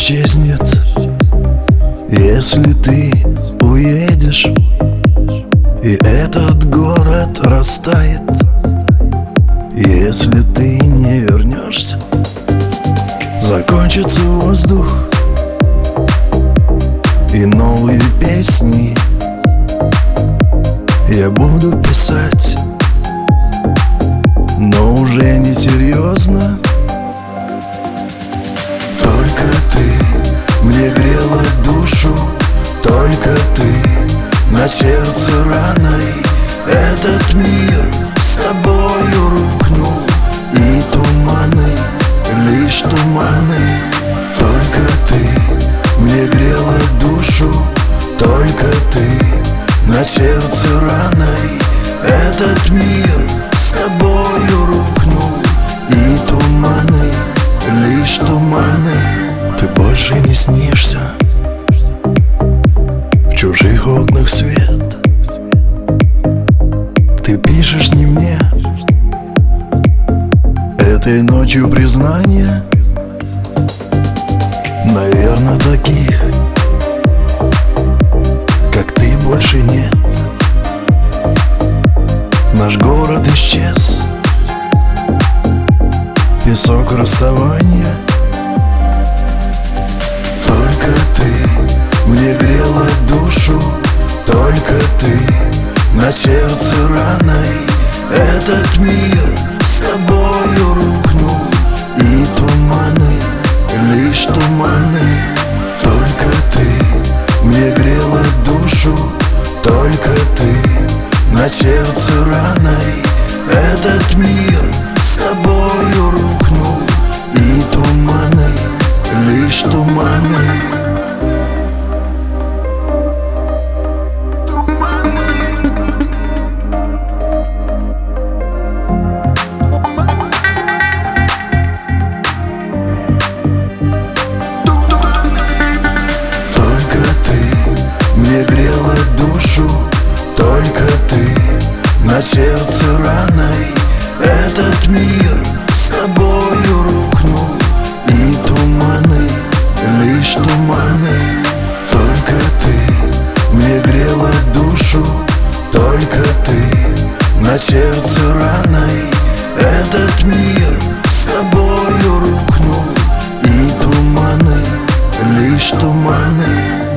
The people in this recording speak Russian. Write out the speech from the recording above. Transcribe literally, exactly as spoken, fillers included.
исчезнет, если ты уедешь, и этот город растает, если ты не вернешься. Закончится воздух и новые песни я буду писать, но уже не серьезно. Только ты мне грела душу, только ты на сердце раной. Этот мир с тобою рухнул, и туманы, лишь туманы. Только ты мне грела душу, только ты на сердце раной. Этот мир с тобою рухнул, и туманы, лишь туманы. Ты больше не снишься, в чужих окнах свет. Ты пишешь не мне, этой ночью признание. Наверно, таких, как ты, больше нет. Наш город исчез, песок расставания. Только ты мне грела душу, только ты на сердце раной. Этот мир с тобою рухнул, и туманы, лишь туманы. Только ты мне грела душу, только ты на сердце раной. Этот мир с тобою рухнул, и туманы, лишь туманы. Мне грела душу, только ты на сердце раной. Этот мир с тобою рухнул, и туманы, лишь туманы. Только ты мне грела душу, только ты на сердце раной. Этот мир с тобою рухнул, и туманы, лишь туманы.